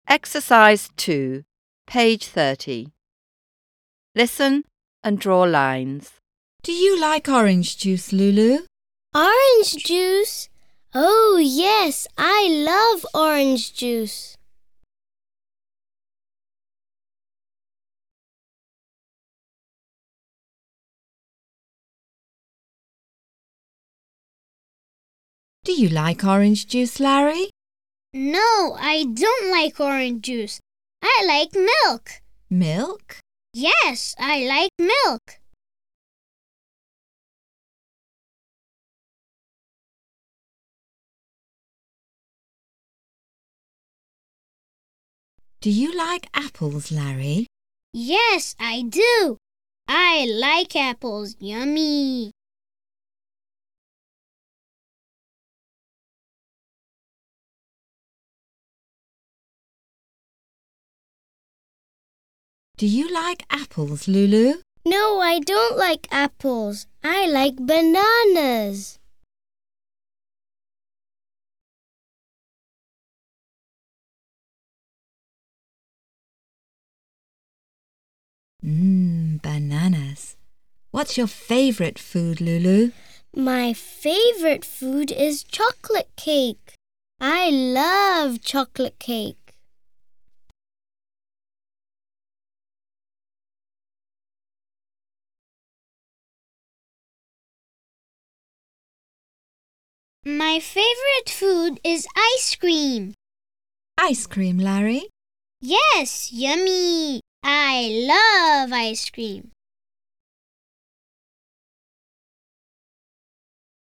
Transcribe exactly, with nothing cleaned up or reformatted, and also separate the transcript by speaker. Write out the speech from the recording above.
Speaker 1: Exercise two, page thirty. Listen and draw lines.
Speaker 2: Do you like orange juice, Lulu?
Speaker 3: Orange juice? Oh, yes, I love orange juice.
Speaker 2: Do you like orange juice, Larry?
Speaker 3: No, I don't like orange juice. I like milk.
Speaker 2: Milk?
Speaker 3: Yes, I like milk.
Speaker 2: Do you like apples, Larry?
Speaker 3: Yes, I do. I like apples. Yummy.
Speaker 2: Do you like apples, Lulu?
Speaker 3: No, I don't like apples. I like bananas.
Speaker 2: Mmm, bananas. What's your favorite food, Lulu?
Speaker 3: My favorite food is chocolate cake. I love chocolate cake. My favorite food is ice cream.
Speaker 2: Ice cream, Larry?
Speaker 3: Yes, yummy. I love ice cream.